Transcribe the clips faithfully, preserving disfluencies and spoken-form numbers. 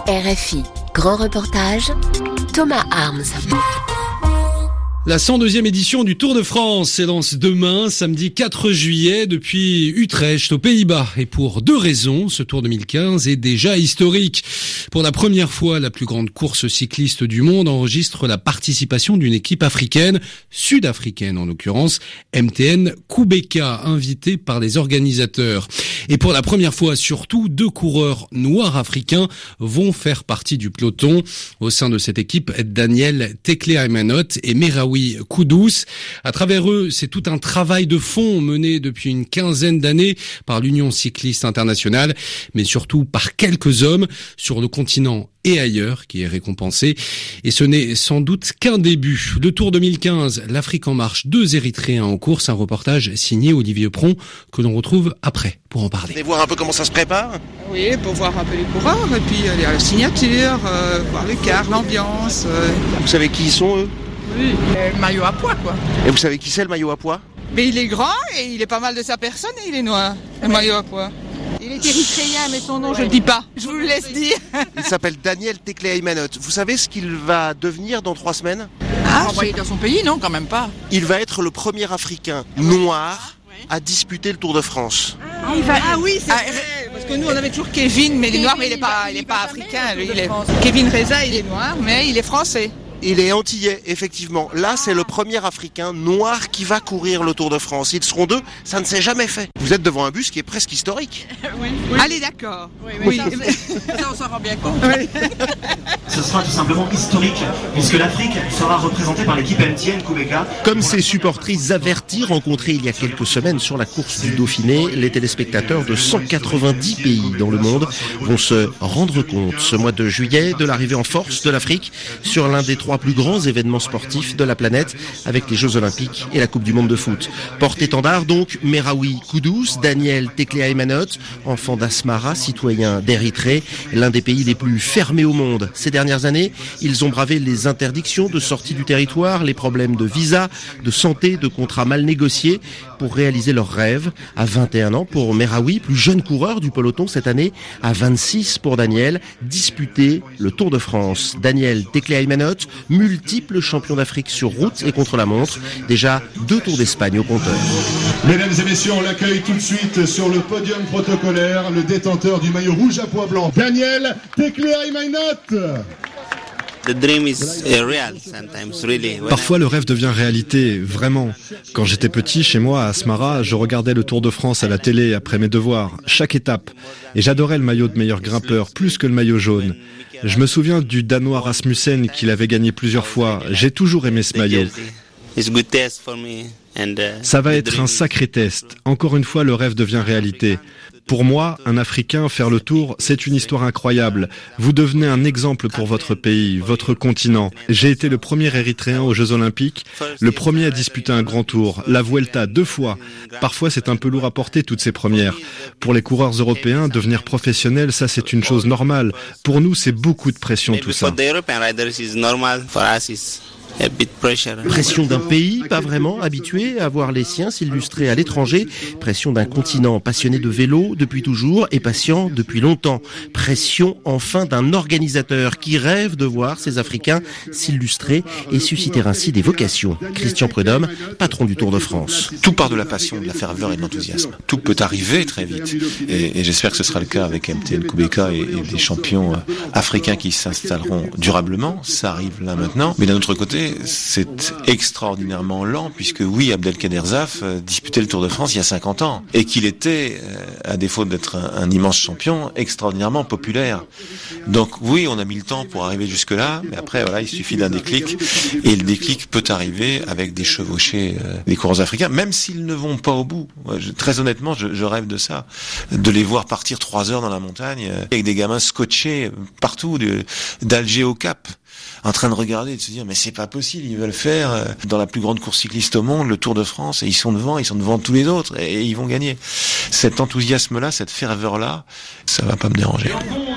R F I, grand reportage, Thomas Arms. La cent deuxième édition du Tour de France s'élance demain, samedi quatre juillet, depuis Utrecht, aux Pays-Bas. Et pour deux raisons, ce Tour deux mille quinze est déjà historique. Pour la première fois, la plus grande course cycliste du monde enregistre la participation d'une équipe africaine, sud-africaine en l'occurrence, M T N Kubeka, invitée par les organisateurs. Et pour la première fois, surtout, deux coureurs noirs africains vont faire partie du peloton. Au sein de cette équipe, Daniel Tekle-Aymanot et Meraoui Kudus. À travers eux, c'est tout un travail de fond mené depuis une quinzaine d'années par l'Union cycliste internationale, mais surtout par quelques hommes sur le continent et ailleurs, qui est récompensé. Et ce n'est sans doute qu'un début. Le Tour deux mille quinze, l'Afrique en marche, deux Érythréens en course, un reportage signé Olivier Pron, que l'on retrouve après pour en parler. Allez voir un peu comment ça se prépare ? Oui, pour voir un peu les coureurs, et puis aller à la signature, euh, voir les cars, l'ambiance. Euh. Vous savez qui ils sont, eux ? Oui, le maillot à pois, quoi. Et vous savez qui c'est, le maillot à pois ? Mais il est grand et il est pas mal de sa personne et il est noir, le ouais. maillot à pois. Il est érythréen, mais son nom, je ne le dis pas. Je vous le laisse dire. Il s'appelle Daniel Tekle-Aymanot. Vous savez ce qu'il va devenir dans trois semaines ? Ah, envoyé dans son pays, non, quand même pas. Il va être le premier Africain noir à disputer le Tour de France. Ah, il va... ah oui, c'est ah, vrai. Parce que nous, on avait toujours Kevin, mais il est noir, mais il n'est pas, il est pas africain. Lui, il est... Kevin Reza, il est noir, mais il est français. Il est antillais, effectivement. Là, c'est le premier Africain noir qui va courir le Tour de France. Ils seront deux, ça ne s'est jamais fait. Vous êtes devant un bus qui est presque historique. Oui, oui. Allez, d'accord. Oui, oui, oui. Ça, ça, on s'en rend bien compte. Oui. Ce sera tout simplement historique, puisque l'Afrique sera représentée par l'équipe M T N Kubeka. Comme ses supportrices averties rencontrées il y a quelques semaines sur la course du Dauphiné, les téléspectateurs de cent quatre-vingt-dix pays dans le monde vont se rendre compte ce mois de juillet de l'arrivée en force de l'Afrique sur l'un des trois plus grands événements sportifs de la planète avec les Jeux Olympiques et la Coupe du Monde de foot. Porte-étendard donc, Meraoui Kudus, Daniel Tekle-Aymanot, enfant d'Asmara, citoyen d'Érythrée, l'un des pays les plus fermés au monde. Ces dernières années, ils ont bravé les interdictions de sortie du territoire, les problèmes de visa, de santé, de contrats mal négociés pour réaliser leurs rêves. À vingt et un ans pour Meraoui, plus jeune coureur du peloton cette année, à vingt-six pour Daniel, disputer le Tour de France. Daniel Tekle-Aymanot, multiple champion d'Afrique sur route et contre la montre. Déjà deux Tours d'Espagne au compteur. Mesdames et messieurs, on l'accueille tout de suite sur le podium protocolaire, le détenteur du maillot rouge à pois blanc, Daniel Tekle-Aymanot. Parfois le rêve devient réalité, vraiment. Quand j'étais petit, chez moi à Asmara, je regardais le Tour de France à la télé après mes devoirs, chaque étape. Et j'adorais le maillot de meilleur grimpeur, plus que le maillot jaune. Je me souviens du Danois Rasmussen qui l'avait gagné plusieurs fois. J'ai toujours aimé ce maillot. Ça va être un sacré test. Encore une fois, le rêve devient réalité. Pour moi, un Africain, faire le tour, c'est une histoire incroyable. Vous devenez un exemple pour votre pays, votre continent. J'ai été le premier Érythréen aux Jeux Olympiques, le premier à disputer un grand tour, la Vuelta deux fois. Parfois, c'est un peu lourd à porter toutes ces premières. Pour les coureurs européens, devenir professionnel, ça c'est une chose normale. Pour nous, c'est beaucoup de pression tout ça. Pression d'un pays, pas vraiment habitué à voir les siens s'illustrer à l'étranger. Pression d'un continent passionné de vélo depuis toujours et patient depuis longtemps. Pression enfin d'un organisateur qui rêve de voir ces Africains s'illustrer et susciter ainsi des vocations. Christian Prudhomme, patron du Tour de France. Tout part de la passion, de la ferveur et de l'enthousiasme. Tout peut arriver très vite. Et, et j'espère que ce sera le cas avec M T N Kubeka et, et des champions africains qui s'installeront durablement. Ça arrive là maintenant. Mais d'un autre côté, c'est extraordinairement lent puisque oui, Abdelkader Zaf euh, disputait le Tour de France il y a cinquante ans et qu'il était, euh, à défaut d'être un, un immense champion, extraordinairement populaire. Donc oui, on a mis le temps pour arriver jusque-là, mais après voilà, il suffit d'un déclic et le déclic peut arriver avec des chevauchés euh, des coureurs africains, même s'ils ne vont pas au bout. Moi, je, très honnêtement, je, je rêve de ça, de les voir partir trois heures dans la montagne euh, avec des gamins scotchés partout, de, d'Alger au Cap, en train de regarder et de se dire mais c'est pas possible, ils veulent faire euh, dans la plus grande course cycliste au monde, le Tour de France, et ils sont devant, ils sont devant tous les autres et, et ils vont gagner. Cet enthousiasme-là, cette ferveur-là, ça va pas me déranger.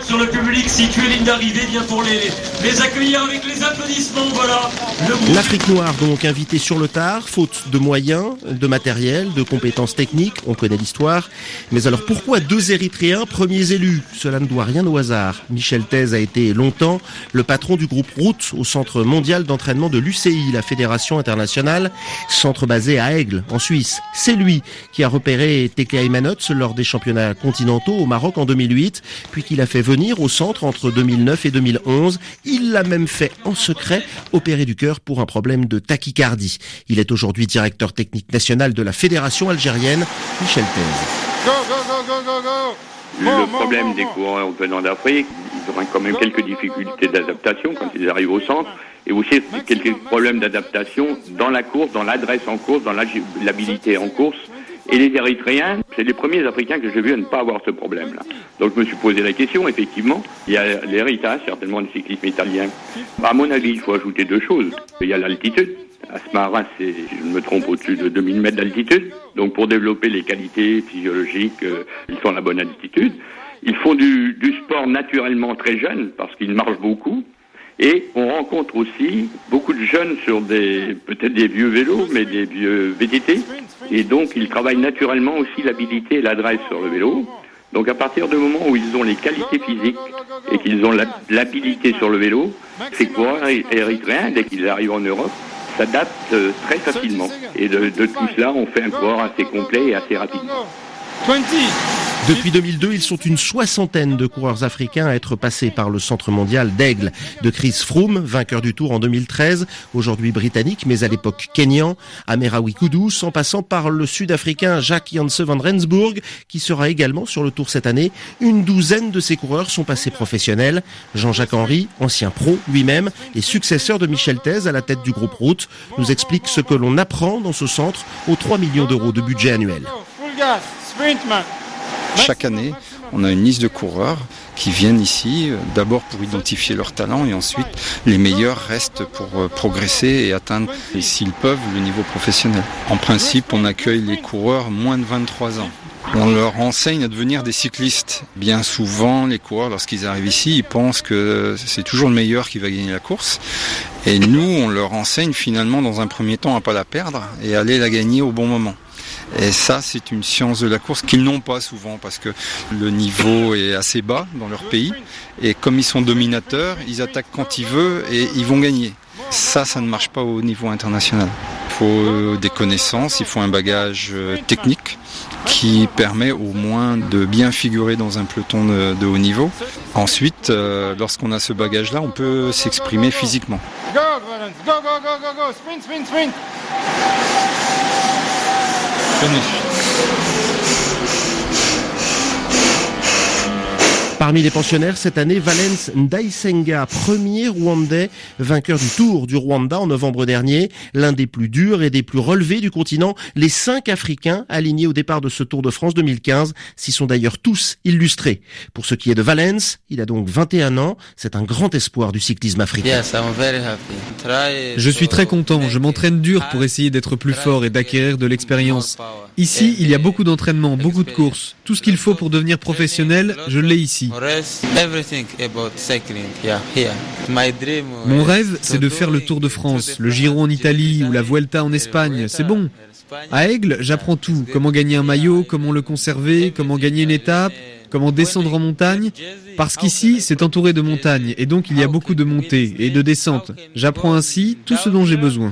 sur le public situé ligne d'arrivée, bien pour les, les accueillir avec les applaudissements, voilà. Le L'Afrique noire donc invitée sur le tard, faute de moyens, de matériel, de compétences techniques, on connaît l'histoire. Mais alors pourquoi deux Érythréens premiers élus? Cela ne doit rien au hasard. Michel Thèse a été longtemps le patron du groupe Route au Centre mondial d'entraînement de l'U C I, la Fédération internationale, centre basé à Aigle, en Suisse. C'est lui qui a repéré Tekle Aymanot lors des championnats continentaux au Maroc en deux mille huit, puis qu'il a fait venir au centre entre deux mille neuf et deux mille onze. Il l'a même fait en secret opérer du cœur pour un problème de tachycardie. Il est aujourd'hui directeur technique national de la Fédération algérienne, Michel Thèse. Go, go, go, go, go, go. Le problème des coureurs venant d'Afrique, ils auront quand même quelques difficultés d'adaptation quand ils arrivent au centre, et aussi quelques problèmes d'adaptation dans la course, dans l'adresse en course, dans l'habilité en course. Et les Érythréens, c'est les premiers Africains que j'ai vus à ne pas avoir ce problème-là. Donc je me suis posé la question, effectivement, il y a l'héritage, certainement, du cyclisme italien. À mon avis, il faut ajouter deux choses. Il y a l'altitude. Asmara, c'est, si je ne me trompe, au-dessus de deux mille mètres d'altitude. Donc pour développer les qualités physiologiques, euh, ils sont à la bonne altitude. Ils font du, du sport naturellement très jeunes, parce qu'ils marchent beaucoup. Et on rencontre aussi beaucoup de jeunes sur des, peut-être des vieux vélos, mais des vieux V T T. Et donc, ils travaillent naturellement aussi l'habilité et l'adresse sur le vélo. Donc, à partir du moment où ils ont les qualités physiques et qu'ils ont l'habilité sur le vélo, ces coureurs érythréens, dès qu'ils arrivent en Europe, s'adaptent très facilement. Et de, de tout cela, on fait un coureur assez complet et assez rapide. Depuis deux mille deux, ils sont une soixantaine de coureurs africains à être passés par le centre mondial d'Aigle. De Chris Froome, vainqueur du Tour en deux mille treize, aujourd'hui britannique, mais à l'époque kényan, à Merawi Kudus, en passant par le sud-africain Jacques Janse van Rensburg, qui sera également sur le Tour cette année. Une douzaine de ces coureurs sont passés professionnels. Jean-Jacques Henry, ancien pro lui-même, et successeur de Michel Thèse à la tête du groupe Route, nous explique ce que l'on apprend dans ce centre aux trois millions d'euros de budget annuel. Chaque année, on a une liste de coureurs qui viennent ici, d'abord pour identifier leurs talents et ensuite les meilleurs restent pour progresser et atteindre, s'ils peuvent, le niveau professionnel. En principe, on accueille les coureurs moins de vingt-trois ans. On leur enseigne à devenir des cyclistes. Bien souvent, les coureurs, lorsqu'ils arrivent ici, ils pensent que c'est toujours le meilleur qui va gagner la course. Et nous, on leur enseigne finalement, dans un premier temps, à pas la perdre et à aller la gagner au bon moment. Et ça, c'est une science de la course qu'ils n'ont pas souvent parce que le niveau est assez bas dans leur pays. Et comme ils sont dominateurs, ils attaquent quand ils veulent et ils vont gagner. Ça, ça ne marche pas au niveau international. Il faut des connaissances, il faut un bagage technique qui permet au moins de bien figurer dans un peloton de, de haut niveau. Ensuite, euh, lorsqu'on a ce bagage-là, on peut s'exprimer physiquement. Go, Valens, go, go, go, go, go, sprint, sprint, sprint. Parmi les pensionnaires, cette année, Valens Ndaisenga, premier Rwandais, vainqueur du Tour du Rwanda en novembre dernier, l'un des plus durs et des plus relevés du continent. Les cinq Africains alignés au départ de ce Tour de France deux mille quinze s'y sont d'ailleurs tous illustrés. Pour ce qui est de Valens, il a donc vingt et un ans, c'est un grand espoir du cyclisme africain. Je suis très content, je m'entraîne dur pour essayer d'être plus fort et d'acquérir de l'expérience. Ici, il y a beaucoup d'entraînement, beaucoup de courses. Tout ce qu'il faut pour devenir professionnel, je l'ai ici. Mon rêve, c'est de faire le Tour de France, le Giro en Italie ou la Vuelta en Espagne, c'est bon. À Aigle, j'apprends tout, comment gagner un maillot, comment le conserver, comment gagner une étape, comment descendre en montagne, parce qu'ici, c'est entouré de montagnes, et donc il y a beaucoup de montées et de descentes. J'apprends ainsi tout ce dont j'ai besoin.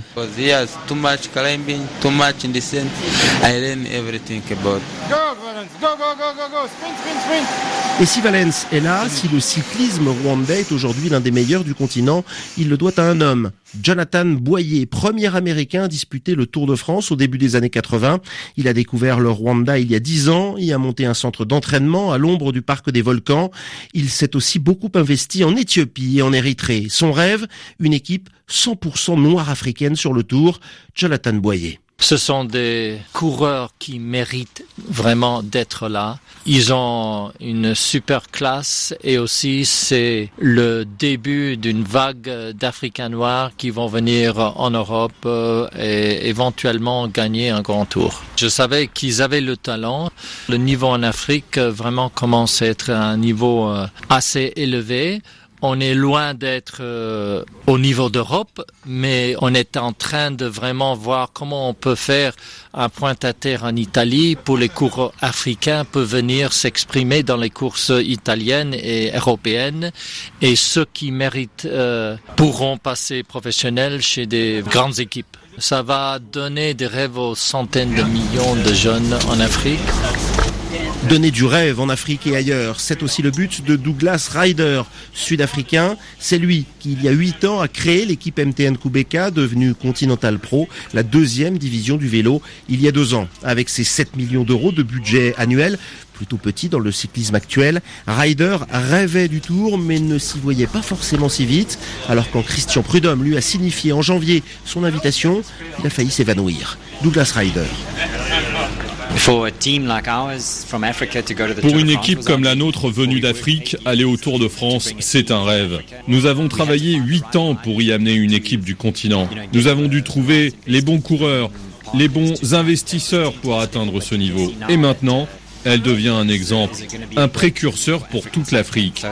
Et si Valens est là, si le cyclisme rwandais est aujourd'hui l'un des meilleurs du continent, il le doit à un homme, Jonathan Boyer, premier Américain à disputer le Tour de France au début des années quatre-vingts. Il a découvert le Rwanda il y a dix ans, y a monté un centre d'entraînement à l'ombre du parc des volcans. Il s'est aussi beaucoup investi en Éthiopie et en Érythrée. Son rêve, une équipe cent pour cent noire africaine sur le Tour, Jonathan Boyer. Ce sont des coureurs qui méritent vraiment d'être là. Ils ont une super classe et aussi c'est le début d'une vague d'Africains noirs qui vont venir en Europe et éventuellement gagner un grand tour. Je savais qu'ils avaient le talent. Le niveau en Afrique vraiment commence à être à un niveau assez élevé. On est loin d'être euh, au niveau d'Europe, mais on est en train de vraiment voir comment on peut faire un point-à-terre en Italie pour les coureurs africains peuvent venir s'exprimer dans les courses italiennes et européennes. Et ceux qui méritent euh, pourront passer professionnels chez des grandes équipes. Ça va donner des rêves aux centaines de millions de jeunes en Afrique. Donner du rêve en Afrique et ailleurs, c'est aussi le but de Douglas Ryder, sud-africain. C'est lui qui, il y a huit ans, a créé l'équipe M T N Kubeka, devenue Continental Pro, la deuxième division du vélo, il y a deux ans. Avec ses sept millions d'euros de budget annuel, plutôt petit dans le cyclisme actuel, Ryder rêvait du Tour, mais ne s'y voyait pas forcément si vite. Alors quand Christian Prudhomme lui a signifié en janvier son invitation, il a failli s'évanouir. Douglas Ryder. Pour une équipe comme la nôtre venue d'Afrique, aller au Tour de France, c'est un rêve. Nous avons travaillé huit ans pour y amener une équipe du continent. Nous avons dû trouver les bons coureurs, les bons investisseurs pour atteindre ce niveau. Et maintenant, elle devient un exemple, un précurseur pour toute l'Afrique.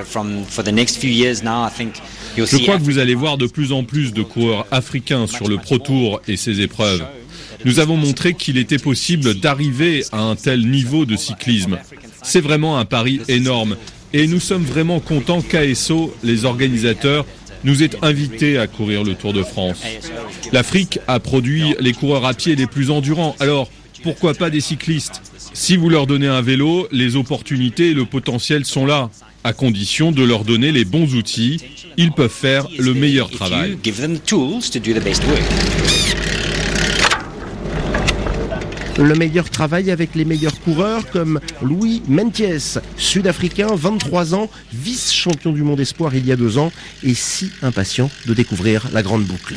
Je crois que vous allez voir de plus en plus de coureurs africains sur le Pro Tour et ses épreuves. Nous avons montré qu'il était possible d'arriver à un tel niveau de cyclisme. C'est vraiment un pari énorme. Et nous sommes vraiment contents qu'A S O, les organisateurs, nous aient invités à courir le Tour de France. L'Afrique a produit les coureurs à pied les plus endurants. Alors, pourquoi pas des cyclistes ? Si vous leur donnez un vélo, les opportunités et le potentiel sont là, à condition de leur donner les bons outils. Ils peuvent faire le meilleur travail. Le meilleur travail avec les meilleurs coureurs comme Louis Mentiès, sud-africain, vingt-trois ans, vice-champion du monde espoir il y a deux ans et si impatient de découvrir la grande boucle.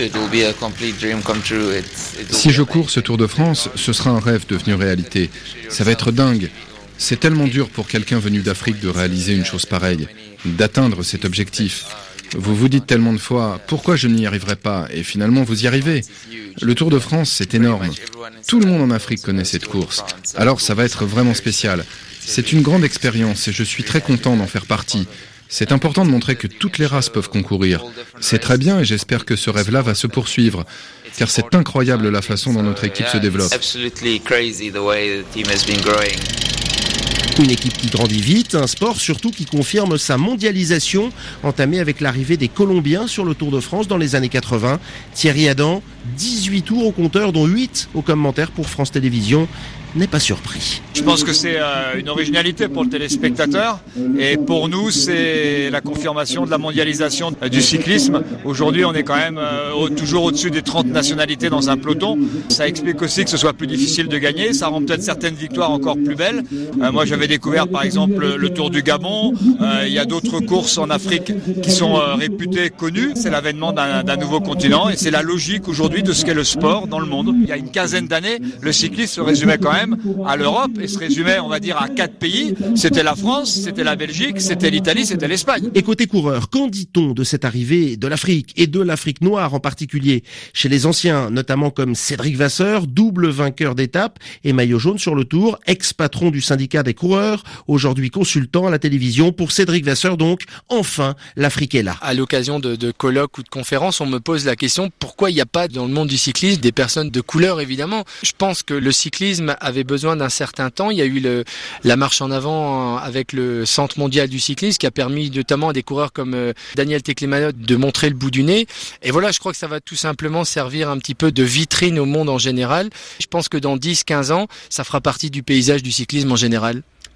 Si je cours ce Tour de France, ce sera un rêve devenu réalité. Ça va être dingue. C'est tellement dur pour quelqu'un venu d'Afrique de réaliser une chose pareille, d'atteindre cet objectif. Vous vous dites tellement de fois, pourquoi je n'y arriverai pas ? Et finalement, vous y arrivez. Le Tour de France, c'est énorme. Tout le monde en Afrique connaît cette course. Alors, ça va être vraiment spécial. C'est une grande expérience et je suis très content d'en faire partie. C'est important de montrer que toutes les races peuvent concourir. C'est très bien et j'espère que ce rêve-là va se poursuivre. Car c'est incroyable la façon dont notre équipe se développe. Une équipe qui grandit vite, un sport surtout qui confirme sa mondialisation, entamée avec l'arrivée des Colombiens sur le Tour de France dans les années quatre-vingts. Thierry Adam, dix-huit tours au compteur, dont huit au commentaire pour France Télévisions, n'est pas surpris. Je pense que c'est euh, une originalité pour le téléspectateur et pour nous c'est la confirmation de la mondialisation euh, du cyclisme. Aujourd'hui on est quand même euh, au, toujours au-dessus des trente nationalités dans un peloton. Ça explique aussi que ce soit plus difficile de gagner, ça rend peut-être certaines victoires encore plus belles. Euh, moi j'avais découvert par exemple le, le Tour du Gabon, euh, il y a d'autres courses en Afrique qui sont euh, réputées connues. C'est l'avènement d'un, d'un nouveau continent et c'est la logique aujourd'hui de ce qu'est le sport dans le monde. Il y a une quinzaine d'années, le cyclisme se résumait quand même à l'Europe et se résumait, on va dire, à quatre pays. C'était la France, c'était la Belgique, c'était l'Italie, c'était l'Espagne. Et côté coureur, qu'en dit-on de cette arrivée de l'Afrique et de l'Afrique noire en particulier chez les anciens, notamment comme Cédric Vasseur, double vainqueur d'étape et maillot jaune sur le Tour, ex-patron du syndicat des coureurs, aujourd'hui consultant à la télévision. Pour Cédric Vasseur donc, enfin, l'Afrique est là. À l'occasion de, de colloques ou de conférences, on me pose la question pourquoi il n'y a pas dans le monde du cyclisme des personnes de couleur, évidemment. Je pense que le cyclisme avait besoin d'un certain temps. Il y a eu le, la marche en avant avec le Centre mondial du cyclisme qui a permis notamment à des coureurs comme euh, Daniel Teclemanot de montrer le bout du nez. Et voilà, je crois que ça va tout simplement servir un petit peu de vitrine au monde en général. Je pense que dans dix à quinze ans, ça fera partie du paysage du cyclisme en général.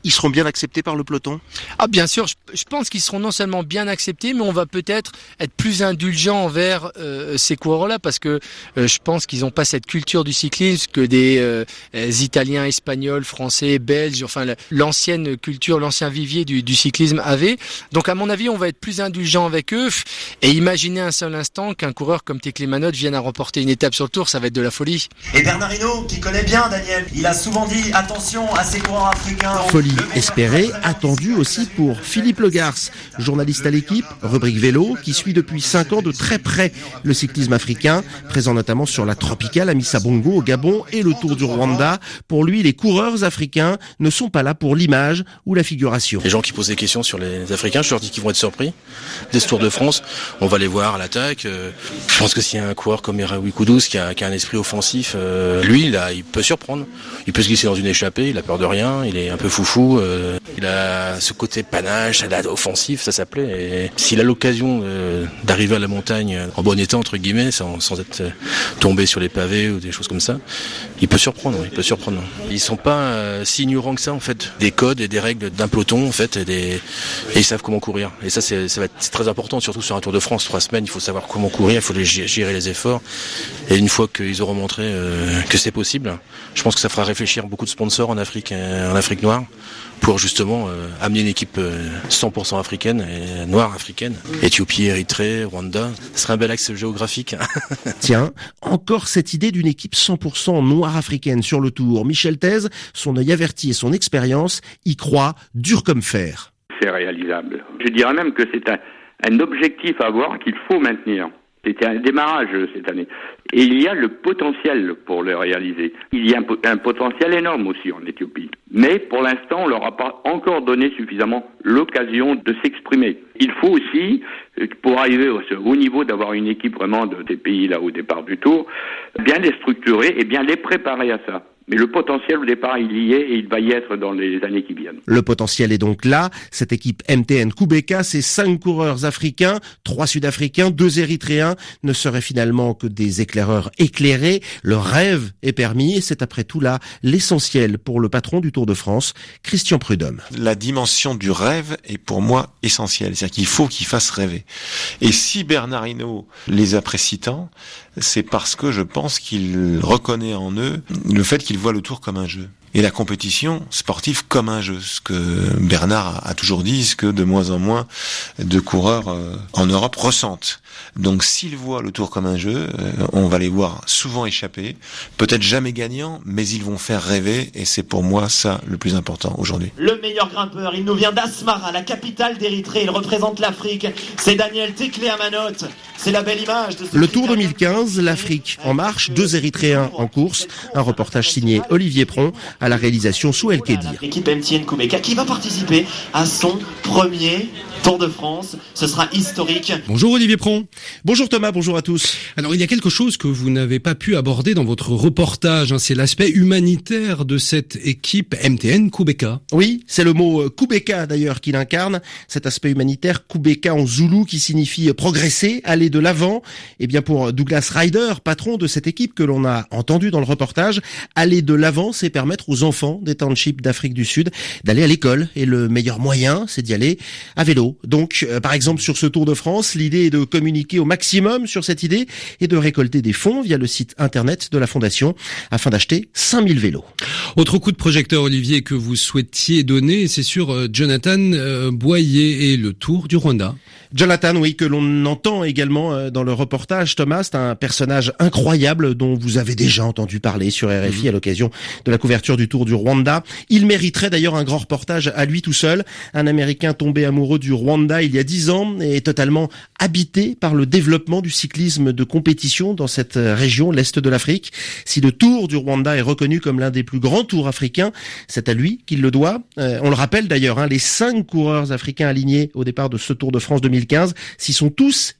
Ils seront bien acceptés par le peloton ? Ah bien sûr, je, je pense qu'ils seront non seulement bien acceptés, mais on va peut-être être plus indulgent envers euh, ces coureurs-là, parce que euh, je pense qu'ils n'ont pas cette culture du cyclisme que des euh, Italiens, Espagnols, Français, Belges, enfin l'ancienne culture, l'ancien vivier du, du cyclisme avait. Donc à mon avis, on va être plus indulgent avec eux, et imaginer un seul instant qu'un coureur comme Tekle Manot vienne à remporter une étape sur le Tour, ça va être de la folie. Et Bernard Hinault, qui connaît bien Daniel, il a souvent dit attention à ces coureurs africains. Folie espérée, attendue aussi pour Philippe Legarce, journaliste à l'équipe, rubrique vélo, qui suit depuis cinq ans de très près le cyclisme africain, présent notamment sur la Tropicale à Missa Bongo au Gabon et le Tour du Rwanda. Pour lui, les coureurs africains ne sont pas là pour l'image ou la figuration. Les gens qui posent des questions sur les Africains, je leur dis qu'ils vont être surpris. Dès ce Tour de France, on va les voir à l'attaque. Je pense que s'il y a un coureur comme Eraoui Koudous qui a, qui a un esprit offensif, euh, lui, là, il peut surprendre. Il peut se glisser dans une échappée, il a peur de rien, il est un peu foufou. Euh, il a ce côté panache, offensif, ça s'appelait. Et s'il a l'occasion euh, d'arriver à la montagne en bon état, entre guillemets, sans, sans être euh, tombé sur les pavés ou des choses comme ça, il peut surprendre. Il peut surprendre. Ils sont pas euh, si ignorants que ça, en fait, des codes et des règles d'un peloton, en fait, et, des... et ils savent comment courir. Et ça, c'est, ça va être c'est très important, surtout sur un Tour de France, trois semaines. Il faut savoir comment courir, il faut les gérer les efforts. Et une fois qu'ils auront montré euh, que c'est possible, je pense que ça fera réfléchir beaucoup de sponsors en Afrique, euh, en Afrique noire, pour justement euh, amener une équipe euh, cent pour cent africaine, et noire africaine. Éthiopie, Érythrée, Rwanda, ce serait un bel axe géographique. Tiens, encore cette idée d'une équipe cent pour cent noire africaine sur le Tour. Michel Thèse, son œil averti et son expérience, y croit dur comme fer. C'est réalisable. Je dirais même que c'est un, un objectif à avoir qu'il faut maintenir. C'était un démarrage cette année. Et il y a le potentiel pour le réaliser. Il y a un, un potentiel énorme aussi en Éthiopie. Mais pour l'instant, on leur a pas encore donné suffisamment l'occasion de s'exprimer. Il faut aussi, pour arriver au haut niveau, d'avoir une équipe vraiment de, des pays là au départ du Tour, bien les structurer et bien les préparer à ça. Mais le potentiel au départ, il y est et il va y être dans les années qui viennent. Le potentiel est donc là. Cette équipe M T N Kubeka, c'est cinq coureurs africains, trois sud-africains, deux érythréens, ne seraient finalement que des éclaireurs éclairés. Le rêve est permis et c'est après tout là l'essentiel pour le patron du Tour de France, Christian Prudhomme. La dimension du rêve est pour moi essentielle. C'est-à-dire qu'il faut qu'ils fassent rêver. Et si Bernard Hinault les apprécie tant, c'est parce que je pense qu'il reconnaît en eux le fait qu'ils voient le Tour comme un jeu. Et la compétition sportive comme un jeu. Ce que Bernard a toujours dit, ce que de moins en moins de coureurs euh, en Europe ressentent. Donc s'ils voient le Tour comme un jeu, euh, on va les voir souvent échapper, peut-être jamais gagnants, mais ils vont faire rêver, et c'est pour moi ça le plus important aujourd'hui. Le meilleur grimpeur, il nous vient d'Asmara, la capitale d'Érythrée, il représente l'Afrique, c'est Daniel Tekle Manot. C'est la belle image de ce Le Tour deux mille quinze, l'Afrique en marche, deux Érythréens en course, un reportage signé Olivier Pron, à la réalisation sous El Kedir. L'équipe M T N Kubeka qui va participer à son premier Tour de France, ce sera historique. Bonjour Olivier Pron. Bonjour Thomas, bonjour à tous. Alors il y a quelque chose que vous n'avez pas pu aborder dans votre reportage, hein, c'est l'aspect humanitaire de cette équipe M T N Kubeka. Oui, c'est le mot Kubeka d'ailleurs qui l'incarne, cet aspect humanitaire, Kubeka en zoulou qui signifie progresser, aller de l'avant. Et bien pour Douglas Ryder, patron de cette équipe que l'on a entendu dans le reportage, aller de l'avant, c'est permettre aux enfants des townships d'Afrique du Sud d'aller à l'école. Et le meilleur moyen, c'est d'y aller à vélo. Donc, euh, par exemple, sur ce Tour de France, l'idée est de communiquer au maximum sur cette idée et de récolter des fonds via le site internet de la Fondation afin d'acheter cinq mille vélos. Autre coup de projecteur, Olivier, que vous souhaitiez donner, c'est sur euh, Jonathan euh, Boyer et le Tour du Rwanda. Jonathan, oui, que l'on entend également euh, dans le reportage, Thomas, c'est un personnage incroyable dont vous avez déjà entendu parler sur R F I à l'occasion de la couverture du Tour du Rwanda. Il mériterait d'ailleurs un grand reportage à lui tout seul. Un Américain tombé amoureux du Rwanda il y a dix ans et totalement habité par le développement du cyclisme de compétition dans cette région, l'Est de l'Afrique. Si le Tour du Rwanda est reconnu comme l'un des plus grands tours africains, c'est à lui qu'il le doit. Euh, on le rappelle d'ailleurs, hein, les cinq coureurs africains alignés au départ de ce Tour de France deux mille quinze s'y sont tous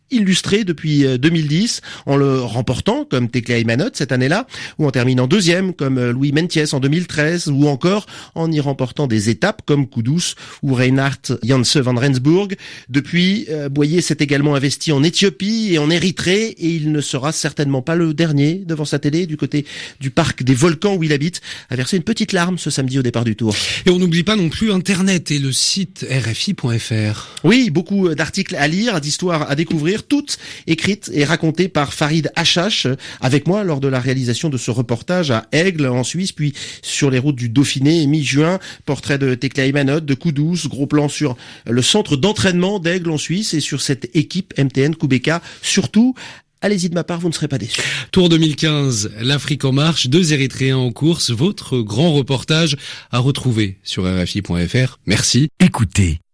illustré depuis deux mille dix, en le remportant comme Tekle Aymanot cette année-là, ou en terminant deuxième comme Louis Mentiès en deux mille treize, ou encore en y remportant des étapes comme Kudus ou Reinhard Janse van Rensburg. Depuis, euh, Boyer s'est également investi en Éthiopie et en Érythrée, et il ne sera certainement pas le dernier devant sa télé du côté du parc des volcans où il habite, a versé une petite larme ce samedi au départ du Tour. Et on n'oublie pas non plus Internet et le site R F I point F R. Oui, beaucoup d'articles à lire, d'histoires à découvrir, toutes écrites et racontées par Farid Achache, avec moi lors de la réalisation de ce reportage à Aigle en Suisse, puis sur les routes du Dauphiné mi-juin. Portrait de Tekle Aymanot, de Kudus, gros plan sur le centre d'entraînement d'Aigle en Suisse et sur cette équipe M T N Kubeka. Surtout, allez-y de ma part, vous ne serez pas déçus. Tour deux mille quinze, l'Afrique en marche, deux Érythréens en course. Votre grand reportage à retrouver sur R F I point F R. Merci. Écoutez.